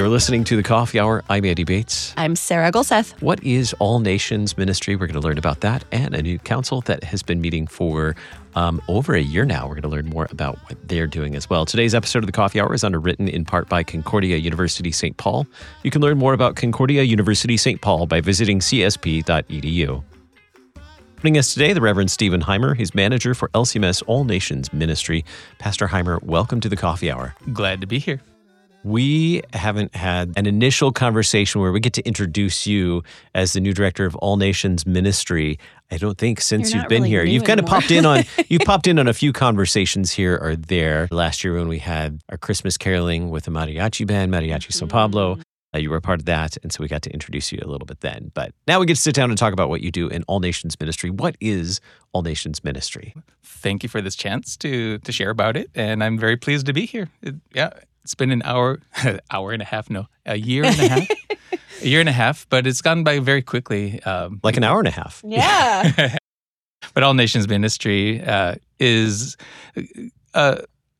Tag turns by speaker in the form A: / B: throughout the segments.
A: You're listening to The Coffee Hour. I'm Andy Bates.
B: I'm Sarah Gulseth.
A: What is All Nations Ministry? We're going to learn about that and a new council that has been meeting for over a year now. We're going to learn more about what they're doing as well. Today's episode of The Coffee Hour is underwritten in part by Concordia University St. Paul. You can learn more about Concordia University St. Paul by visiting csp.edu. Joining us today, the Reverend Stephen Heimer. He's manager for LCMS All Nations Ministry. Pastor Heimer, welcome to The Coffee Hour.
C: Glad to be here.
A: We haven't had an initial conversation where we get to introduce you as the new director of All Nations Ministry. I don't think since you've been here. You've kind of popped in on a few conversations here or there. Last year when we had our Christmas caroling with the mariachi band, Mariachi San Pablo, you were a part of that, and so we got to introduce you a little bit then. But now we get to sit down and talk about what you do in All Nations Ministry. What is All Nations Ministry?
C: Thank you for this chance to share about it, and I'm very pleased to be here. It's been a year and a half. A year and a half, but it's gone by very quickly.
A: Like an hour and a half.
B: Yeah.
C: But All Nations Ministry is a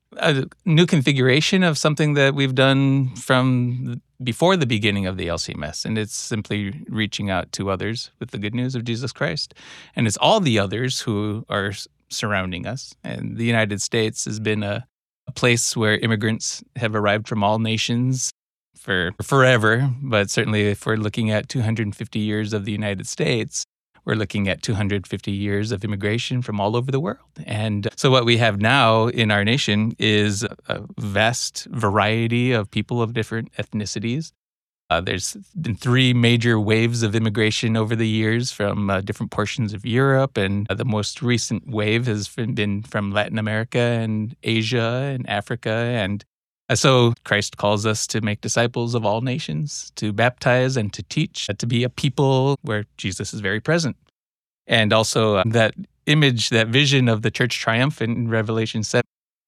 C: new configuration of something that we've done from before the beginning of the LCMS, and it's simply reaching out to others with the good news of Jesus Christ. And it's all the others who are surrounding us. And the United States has been a place where immigrants have arrived from all nations for forever, but certainly if we're looking at 250 years of the United States, we're looking at 250 years of immigration from all over the world. And so what we have now in our nation is a vast variety of people of different ethnicities. There's been three major waves of immigration over the years from different portions of Europe, and the most recent wave has been from Latin America and Asia and Africa. And so Christ calls us to make disciples of all nations, to baptize and to teach, to be a people where Jesus is very present. And also that image, that vision of the church triumphant in Revelation 7,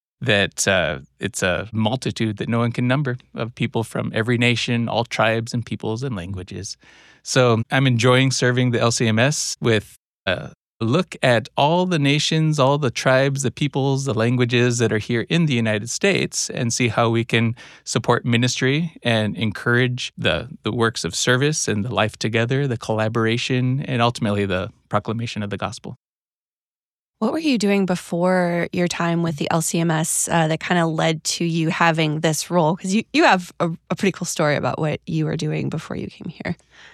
C: that it's a multitude that no one can number of people from every nation, all tribes and peoples and languages. So I'm enjoying serving the LCMS with a look at all the nations, all the tribes, the peoples, the languages that are here in the United States, and see how we can support ministry and encourage the works of service and the life together, the collaboration, and ultimately the proclamation of the gospel.
B: What were you doing before your time with the LCMS that kind of led to you having this role? Because you have a pretty cool story about what you were doing before you came here.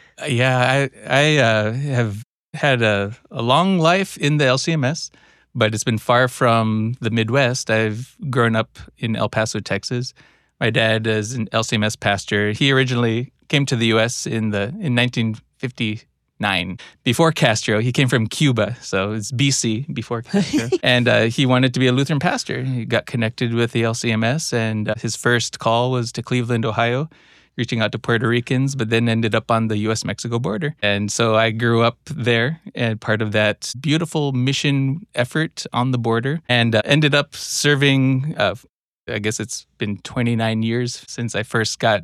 C: I have had a long life in the LCMS, but it's been far from the Midwest. I've grown up in El Paso, Texas. My dad is an LCMS pastor. He originally came to the U.S. in 1959. Before Castro. He came from Cuba, so it's BC, before Castro. And he wanted to be a Lutheran pastor. He got connected with the LCMS, and his first call was to Cleveland, Ohio, reaching out to Puerto Ricans, but then ended up on the U.S.-Mexico border. And so I grew up there and part of that beautiful mission effort on the border, and ended up serving, I guess it's been 29 years since I first got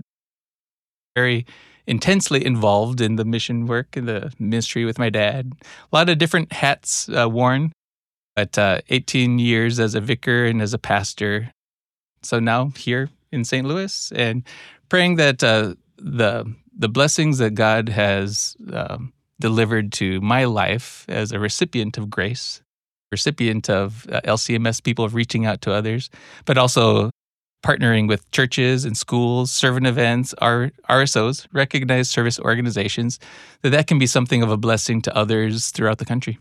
C: very intensely involved in the mission work and the ministry with my dad. A lot of different hats worn, but 18 years as a vicar and as a pastor. So now here in St. Louis, and praying that the blessings that God has delivered to my life as a recipient of grace, recipient of LCMS people reaching out to others, but also partnering with churches and schools, servant events, RSOs, recognized service organizations, that can be something of a blessing to others throughout the country.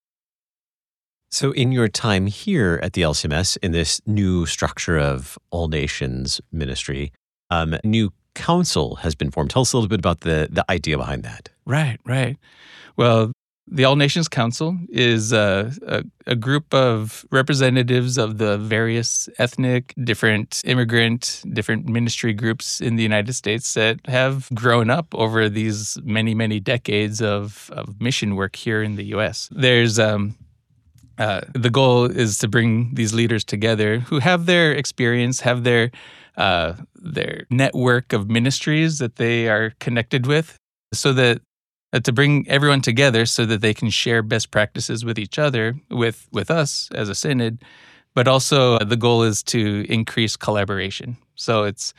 A: So in your time here at the LCMS, in this new structure of All Nations Ministry, new council has been formed. Tell us a little bit about the idea behind that.
C: Right. Well, the All Nations Council is a group of representatives of the various ethnic, different immigrant, different ministry groups in the United States that have grown up over these many, many decades of mission work here in the U.S. There's the goal is to bring these leaders together who have their experience, have their network of ministries that they are connected with, so that to bring everyone together so that they can share best practices with each other, with us as a synod, but also the goal is to increase collaboration. So it's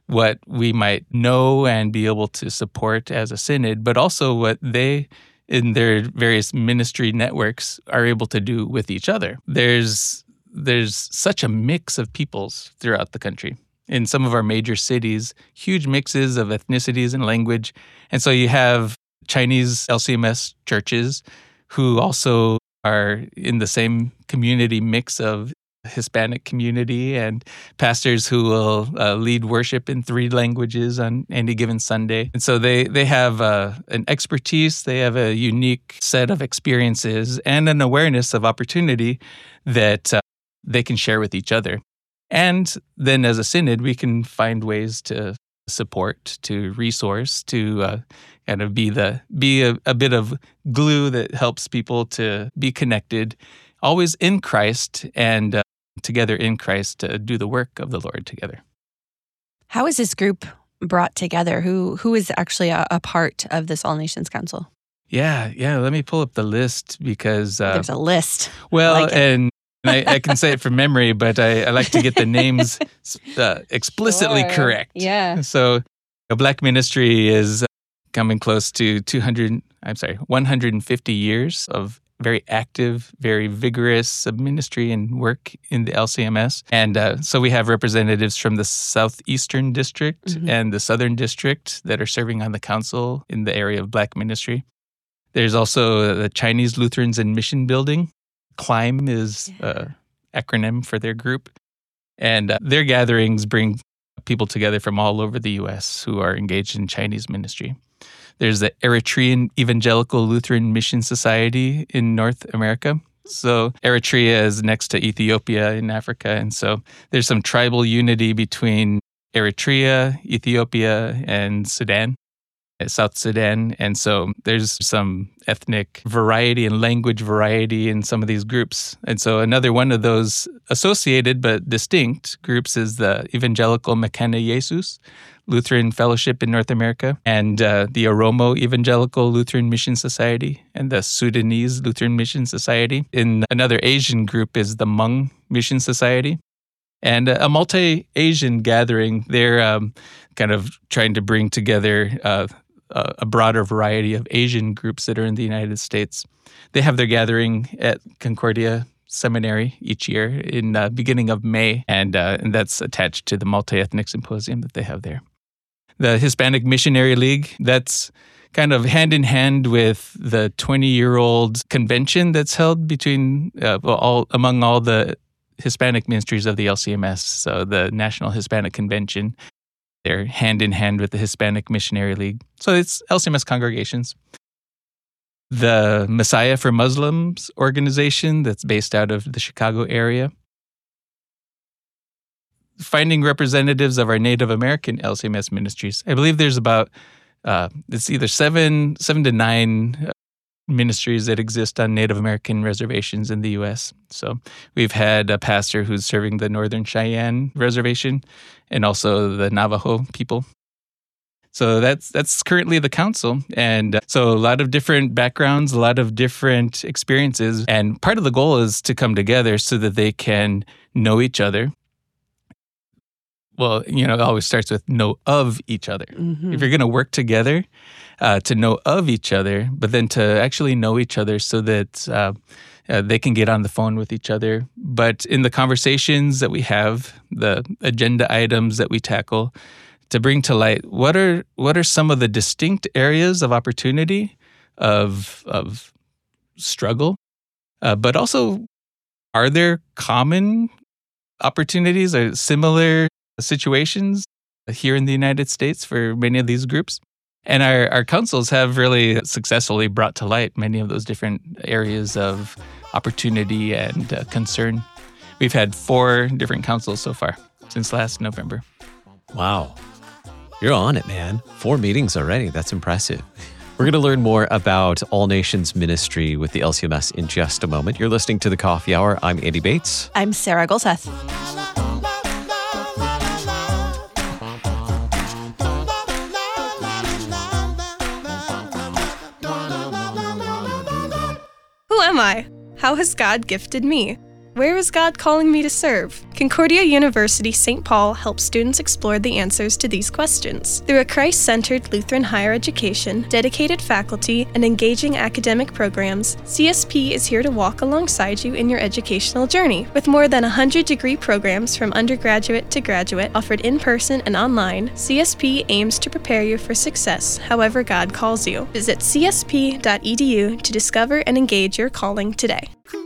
C: what we might know and be able to support as a synod, but also what they, in their various ministry networks, are able to do with each other. There's such a mix of peoples throughout the country. In some of our major cities, huge mixes of ethnicities and language. And so you have Chinese LCMS churches who also are in the same community mix of Hispanic community, and pastors who will lead worship in 3 languages on any given Sunday. And so they have an expertise, they have a unique set of experiences and an awareness of opportunity that they can share with each other. And then as a synod, we can find ways to support, to resource, to kind of be a bit of glue that helps people to be connected, always in Christ and together in Christ to do the work of the Lord together.
B: How is this group brought together? Who is actually a part of this All Nations Council?
C: Yeah. Let me pull up the list because
B: there's a list.
C: Well, and I can say it from memory, but I like to get the names explicitly correct.
B: Yeah.
C: So, Black Ministry is coming close to 150 years of very active, very vigorous ministry and work in the LCMS. And so we have representatives from the Southeastern District and the Southern District that are serving on the council in the area of Black ministry. There's also the Chinese Lutherans in Mission Building. CLIMB is an acronym for their group. And their gatherings bring people together from all over the U.S. who are engaged in Chinese ministry. There's the Eritrean Evangelical Lutheran Mission Society in North America. So Eritrea is next to Ethiopia in Africa. And so there's some tribal unity between Eritrea, Ethiopia, and Sudan, South Sudan. And so there's some ethnic variety and language variety in some of these groups. And so another one of those associated but distinct groups is the Evangelical Mekane Jesus Lutheran Fellowship in North America, and the Oromo Evangelical Lutheran Mission Society, and the Sudanese Lutheran Mission Society. In another Asian group is the Hmong Mission Society, and a multi-Asian gathering. They're kind of trying to bring together a broader variety of Asian groups that are in the United States. They have their gathering at Concordia Seminary each year in beginning of May, and that's attached to the multi-ethnic symposium that they have there. The Hispanic Missionary League, that's kind of hand in hand with the 20-year-old convention that's held between among all the Hispanic ministries of the LCMS, so the National Hispanic Convention. They're hand in hand with the Hispanic Missionary League. So it's LCMS congregations. The Messiah for Muslims organization that's based out of the Chicago area. Finding representatives of our Native American LCMS ministries. I believe there's about, it's either seven to nine ministries that exist on Native American reservations in the U.S. So we've had a pastor who's serving the Northern Cheyenne Reservation and also the Navajo people. So that's currently the council. And so a lot of different backgrounds, a lot of different experiences. And part of the goal is to come together so that they can know each other. Well, it always starts with know of each other. Mm-hmm. If you're going to work together, to know of each other, but then to actually know each other so that they can get on the phone with each other. But in the conversations that we have, the agenda items that we tackle, to bring to light what are some of the distinct areas of opportunity, of struggle, but also are there common opportunities or similar situations here in the United States for many of these groups? And our councils have really successfully brought to light many of those different areas of opportunity and concern. We've had 4 different councils so far since last November.
A: Wow. You're on it, man. 4 meetings already. That's impressive. We're going to learn more about All Nations Ministry with the LCMS in just a moment. You're listening to The Coffee Hour. I'm Andy Bates.
B: I'm Sarah Golseth.
D: Who am I? How has God gifted me? Where is God calling me to serve? Concordia University St. Paul helps students explore the answers to these questions. Through a Christ-centered Lutheran higher education, dedicated faculty, and engaging academic programs, CSP is here to walk alongside you in your educational journey. With more than 100 degree programs from undergraduate to graduate offered in person and online, CSP aims to prepare you for success however God calls you. Visit csp.edu to discover and engage your calling today.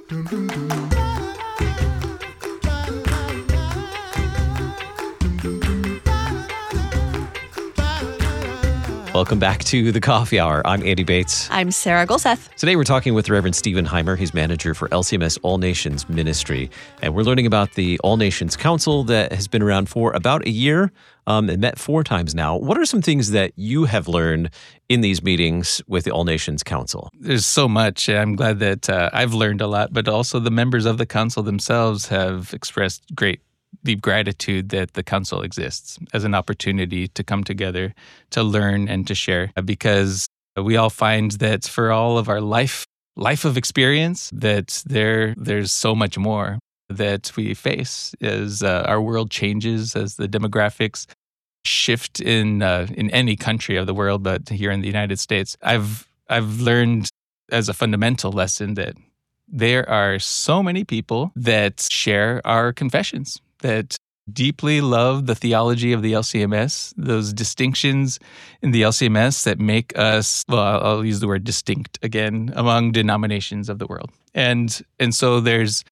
A: Welcome back to the Coffee Hour. I'm Andy Bates.
B: I'm Sarah Golseth.
A: Today we're talking with Reverend Stephen Heimer. He's manager for LCMS All Nations Ministry. And we're learning about the All Nations Council that has been around for about a year and met 4 times now. What are some things that you have learned in these meetings with the All Nations Council?
C: There's so much. I'm glad that I've learned a lot, but also the members of the council themselves have expressed great deep gratitude that the council exists as an opportunity to come together, to learn and to share, because we all find that for all of our life of experience, that there's so much more that we face as our world changes, as the demographics shift in any country of the world, but here in the United States. I've learned as a fundamental lesson that there are so many people that share our confessions, that deeply love the theology of the LCMS, those distinctions in the LCMS that make us, well, I'll use the word distinct again, among denominations of the world. And so there's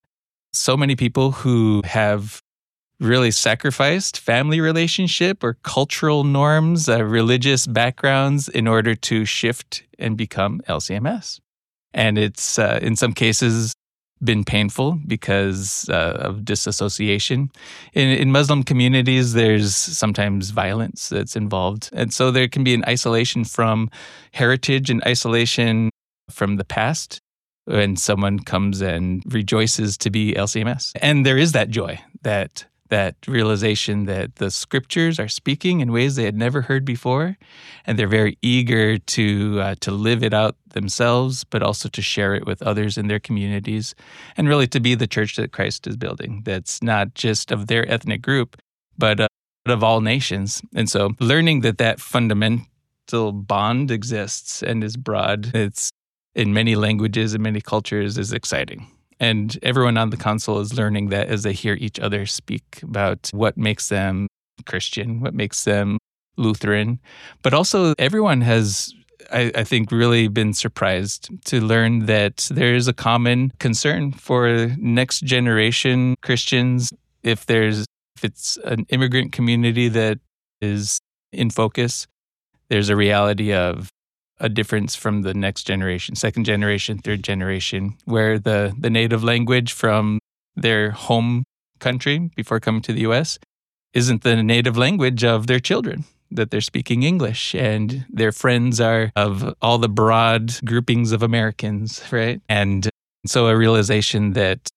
C: so many people who have really sacrificed family relationship or cultural norms, religious backgrounds in order to shift and become LCMS. And it's, in some cases, been painful because of disassociation. In Muslim communities, there's sometimes violence that's involved. And so there can be an isolation from heritage and isolation from the past when someone comes and rejoices to be LCMS. And there is that joy, that realization that the scriptures are speaking in ways they had never heard before, and they're very eager to live it out themselves, but also to share it with others in their communities, and really to be the church that Christ is building, that's not just of their ethnic group, but of all nations. And so learning that fundamental bond exists and is broad, it's in many languages and many cultures, is exciting. And everyone on the council is learning that as they hear each other speak about what makes them Christian, what makes them Lutheran. But also everyone has, I think, really been surprised to learn that there is a common concern for next generation Christians. If it's an immigrant community that is in focus, there's a reality of a difference from the next generation, second generation, third generation, where the native language from their home country before coming to the U.S. isn't the native language of their children, that they're speaking English, and their friends are of all the broad groupings of Americans, right? And so a realization that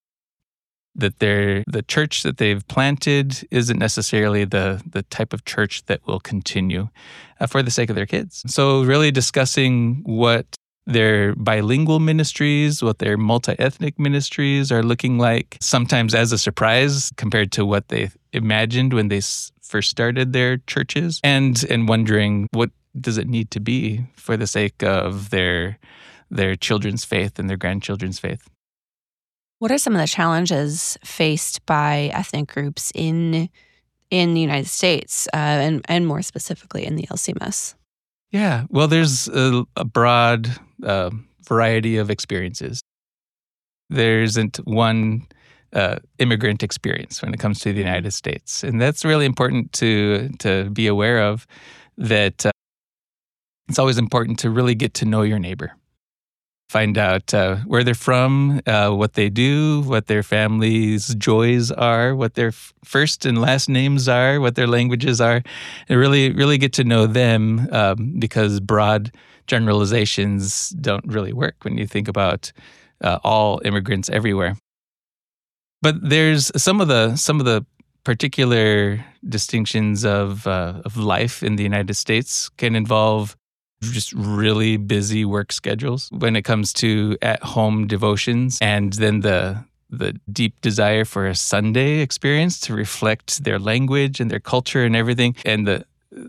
C: the church that they've planted isn't necessarily the type of church that will continue for the sake of their kids. So really discussing what their bilingual ministries, what their multi-ethnic ministries are looking like, sometimes as a surprise compared to what they imagined when they first started their churches, and wondering what does it need to be for the sake of their children's faith and their grandchildren's faith.
B: What are some of the challenges faced by ethnic groups in the United States and more specifically in the LCMS?
C: Yeah, well, there's a broad variety of experiences. There isn't one immigrant experience when it comes to the United States. And that's really important to be aware of, that it's always important to really get to know your neighbor. Find out where they're from, what they do, what their family's joys are, what their first and last names are, what their languages are, and really get to know them, because broad generalizations don't really work when you think about all immigrants everywhere. But there's some of the particular distinctions of life in the United States can involve just really busy work schedules when it comes to at-home devotions, and then the the deep desire for a Sunday experience to reflect their language and their culture and everything. And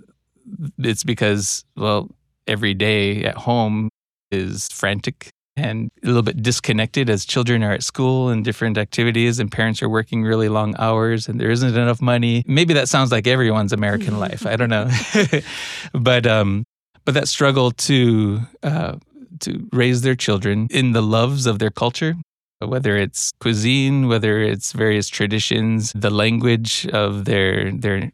C: it's because, well, every day at home is frantic and a little bit disconnected as children are at school and different activities and parents are working really long hours and there isn't enough money. Maybe that sounds like everyone's American life. I don't know. But that struggle to raise their children in the loves of their culture, whether it's cuisine, whether it's various traditions, the language of their,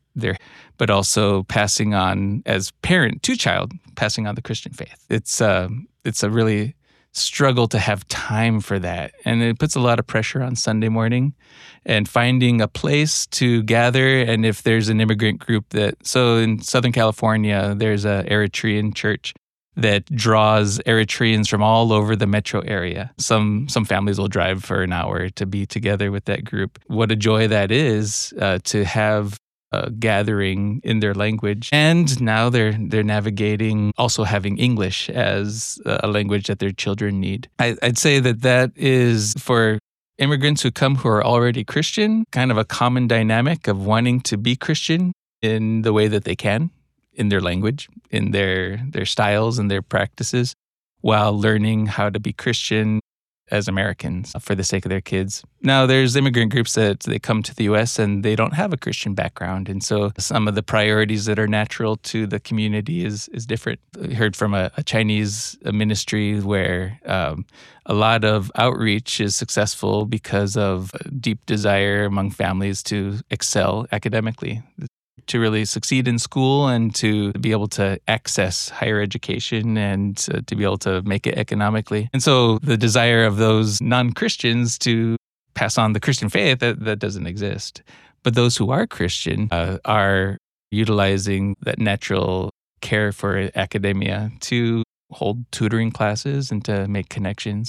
C: but also passing on as parent to child, passing on the Christian faith. It's a really struggle to have time for that. And it puts a lot of pressure on Sunday morning and finding a place to gather. And if there's an immigrant group so in Southern California, there's an Eritrean church that draws Eritreans from all over the metro area. Some families will drive for an hour to be together with that group. What a joy that is to have a gathering in their language. And now they're navigating also having English as a language that their children need. I'd say that is for immigrants who come who are already Christian, kind of a common dynamic of wanting to be Christian in the way that they can, in their language, in their styles and their practices, while learning how to be Christian as Americans for the sake of their kids. Now, there's immigrant groups that they come to the U.S. and they don't have a Christian background. And so some of the priorities that are natural to the community is different. I heard from a Chinese ministry where a lot of outreach is successful because of a deep desire among families to excel academically, to really succeed in school and to be able to access higher education and to be able to make it economically. And so the desire of those non-Christians to pass on the Christian faith, that doesn't exist. But those who are Christian are utilizing that natural care for academia to hold tutoring classes and to make connections.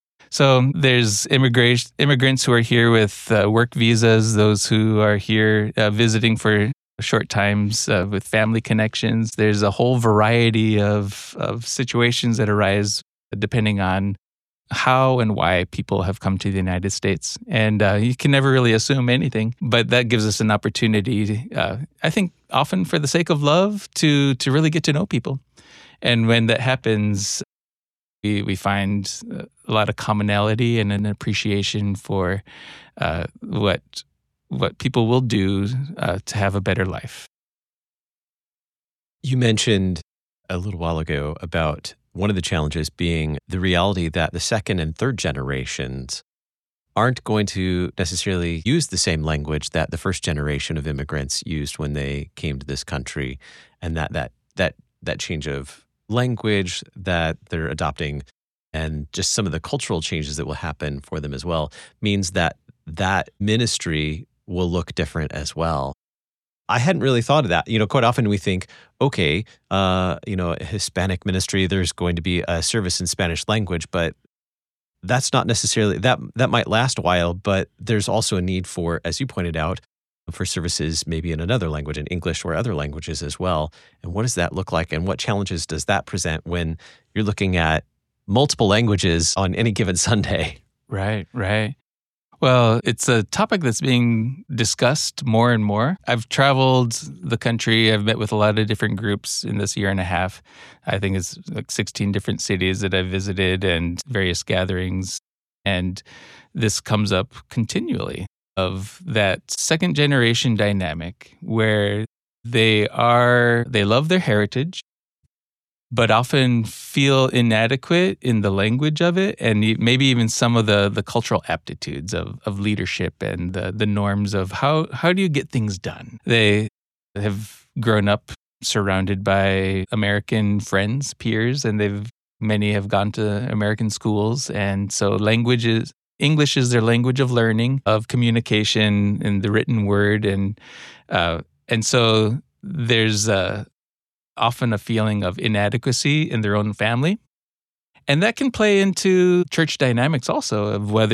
C: So there's immigrants who are here with work visas, those who are here visiting for short times with family connections. There's a whole variety of situations that arise depending on how and why people have come to the United States. And you can never really assume anything, but that gives us an opportunity, I think often for the sake of love, to really get to know people. And when that happens, we find a lot of commonality and an appreciation for what people will do to have a better life.
A: You mentioned a little while ago about one of the challenges being the reality that the second and third generations aren't going to necessarily use the same language that the first generation of immigrants used when they came to this country, and that change of language that they're adopting and just some of the cultural changes that will happen for them as well means that ministry will look different as well. I hadn't really thought of that. Quite often we think, okay, a Hispanic ministry, there's going to be a service in Spanish language, but that's not necessarily, that might last a while, but there's also a need for, as you pointed out, for services maybe in another language, in English or other languages as well. And what does that look like? And what challenges does that present when you're looking at multiple languages on any given Sunday?
C: Right. Well, it's a topic that's being discussed more and more. I've traveled the country. I've met with a lot of different groups in this year and a half. I think it's like 16 different cities that I've visited and various gatherings. And this comes up continually of that second generation dynamic where they love their heritage, but often feel inadequate in the language of it, and maybe even some of the cultural aptitudes of leadership and the norms of how do you get things done. They have grown up surrounded by American friends, peers, and many have gone to American schools, and so English is their language of learning, of communication in the written word, and so there's often a feeling of inadequacy in their own family. And that can play into church dynamics also, of whether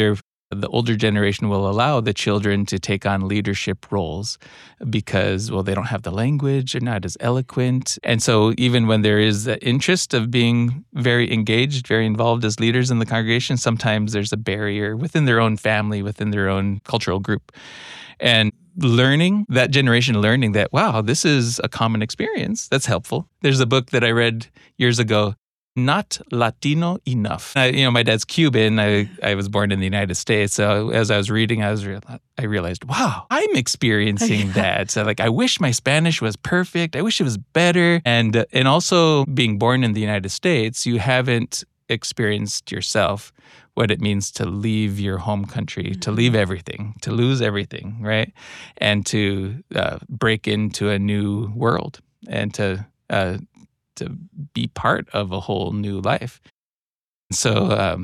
C: the older generation will allow the children to take on leadership roles because, well, they don't have the language, they're not as eloquent. And so even when there is the interest of being very engaged, very involved as leaders in the congregation, sometimes there's a barrier within their own family, within their own cultural group. And that generation learning that, wow, this is a common experience, that's helpful. There's a book that I read years ago, Not Latino Enough. My dad's Cuban. I was born in the United States. So as I was reading, I realized, wow, I'm experiencing that. So I wish my Spanish was perfect. I wish it was better. And also being born in the United States, you haven't experienced yourself what it means to leave your home country, to leave everything, to lose everything, right? And to break into a new world and to be part of a whole new life. So,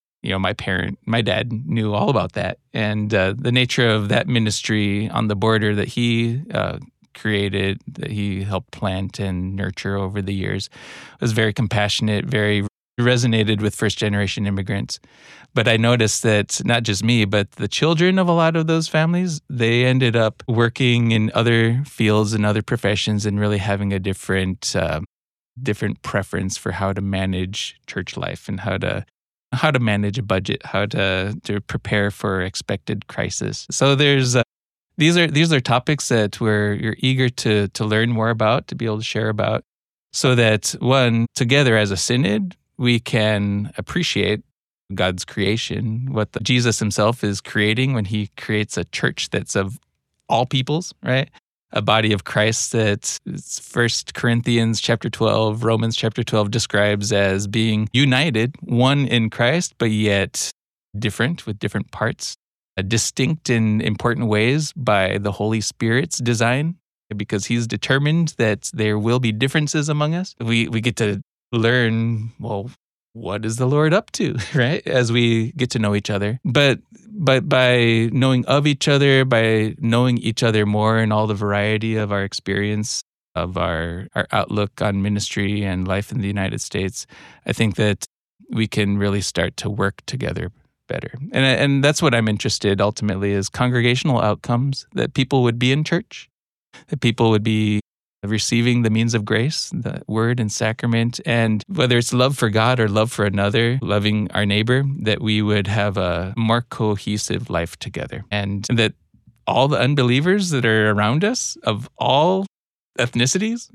C: my dad knew all about that. And the nature of that ministry on the border that he created, that he helped plant and nurture over the years, was very compassionate, very resonated with first-generation immigrants. But I noticed that not just me, but the children of a lot of those families, they ended up working in other fields and other professions and really having a different preference for how to manage church life and how to manage a budget, how to prepare for expected crisis. So there's these are topics that you're eager to learn more about, to be able to share about, so that one, together as a synod, we can appreciate God's creation, what Jesus himself is creating when he creates a church that's of all peoples, right? A body of Christ that 1 Corinthians chapter 12, Romans chapter 12 describes as being united, one in Christ, but yet different with different parts, distinct in important ways by the Holy Spirit's design, because he's determined that there will be differences among us. We get to learn, well, what is the Lord up to, right? As we get to know each other. But by knowing of each other, by knowing each other more in all the variety of our experience, of our outlook on ministry and life in the United States, I think that we can really start to work together better. And that's what I'm interested ultimately is congregational outcomes, that people would be in church, that people would be receiving the means of grace, the word and sacrament, and whether it's love for God or love for another, loving our neighbor, that we would have a more cohesive life together. And that all the unbelievers that are around us of all ethnicities,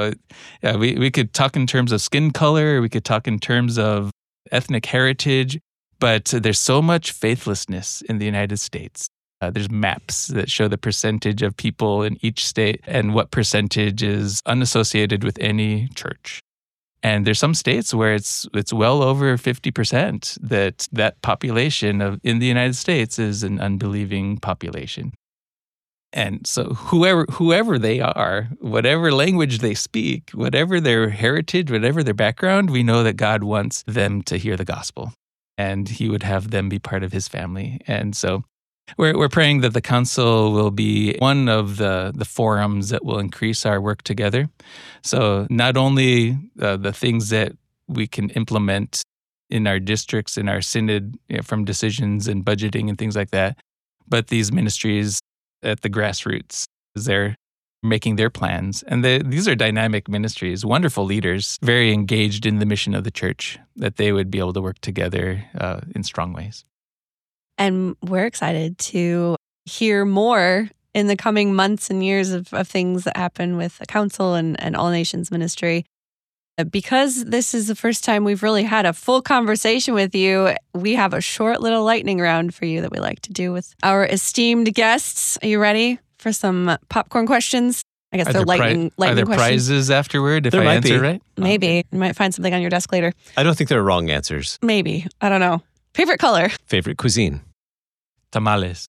C: we could talk in terms of skin color, we could talk in terms of ethnic heritage, but there's so much faithlessness in the United States. There's maps that show the percentage of people in each state and what percentage is unassociated with any church. And there's some states where it's well over 50% that population in the United States is an unbelieving population. And so whoever they are, whatever language they speak, whatever their heritage, whatever their background, we know that God wants them to hear the gospel. And he would have them be part of his family. And so we're praying that the council will be one of the forums that will increase our work together. So not only the things that we can implement in our districts, in our synod, from decisions and budgeting and things like that, but these ministries at the grassroots, they're making their plans. And these are dynamic ministries, wonderful leaders, very engaged in the mission of the church, that they would be able to work together in strong ways.
B: And we're excited to hear more in the coming months and years of things that happen with the council and All Nations Ministry. Because this is the first time we've really had a full conversation with you, we have a short little lightning round for you that we like to do with our esteemed guests. Are you ready for some popcorn questions? I guess they're lightning
C: questions. Are there prizes afterward if I answer right?
B: Maybe. You might find something on your desk later.
A: I don't think there are wrong answers.
B: Maybe. I don't know. Favorite color?
A: Favorite cuisine?
C: Tamales.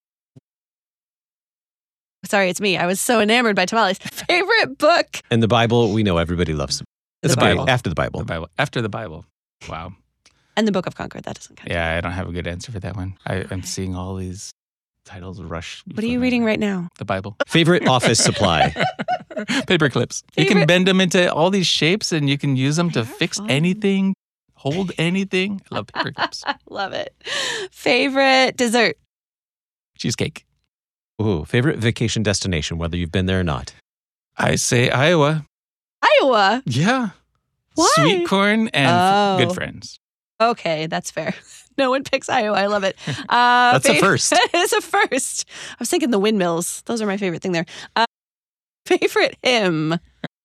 B: Sorry, it's me. I was so enamored by tamales. Favorite book?
A: And the Bible, we know everybody loves them.
B: The Bible.
A: After the Bible.
C: The Bible. After the Bible. Wow.
B: And the Book of Concord. That doesn't count.
C: Yeah, I don't have a good answer for that one. I'm seeing all these titles rush.
B: What are you reading right now?
C: The Bible.
A: Favorite office supply?
C: Paper clips. You can bend them into all these shapes and you can use them to fix anything. hold anything. I love paper cups.
B: Love it. Favorite dessert?
C: Cheesecake.
A: Ooh, favorite vacation destination, whether you've been there or not?
C: I say Iowa.
B: Iowa?
C: Yeah.
B: Why?
C: Sweet corn and good friends.
B: Okay, that's fair. No one picks Iowa. I love it.
A: That's a first.
B: It's a first. I was thinking the windmills. Those are my favorite thing there. Favorite hymn?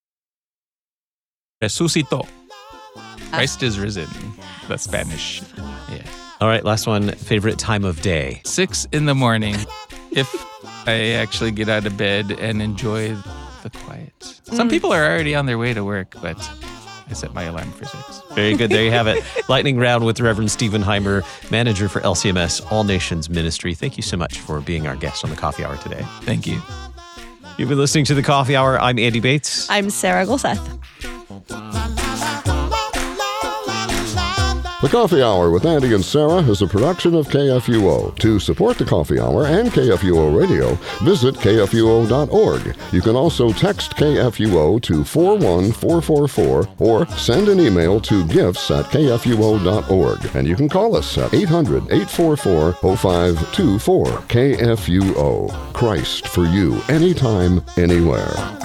C: Resucitó. Christ is risen. That's Spanish. Yeah.
A: All right, last one. Favorite time of day?
C: 6 a.m. If I actually get out of bed and enjoy the quiet. Some people are already on their way to work, but I set my alarm for 6.
A: Very good. There you have it. Lightning Round with Reverend Stephen Heimer, manager for LCMS All Nations Ministry. Thank you so much for being our guest on the Coffee Hour today.
C: Thank you.
A: You've been listening to the Coffee Hour. I'm Andy Bates.
B: I'm Sarah Golseth.
E: The Coffee Hour with Andy and Sarah is a production of KFUO. To support the Coffee Hour and KFUO Radio, visit KFUO.org. You can also text KFUO to 41444 or send an email to gifts@KFUO.org. And you can call us at 800-844-0524. KFUO. Christ for you, anytime, anywhere.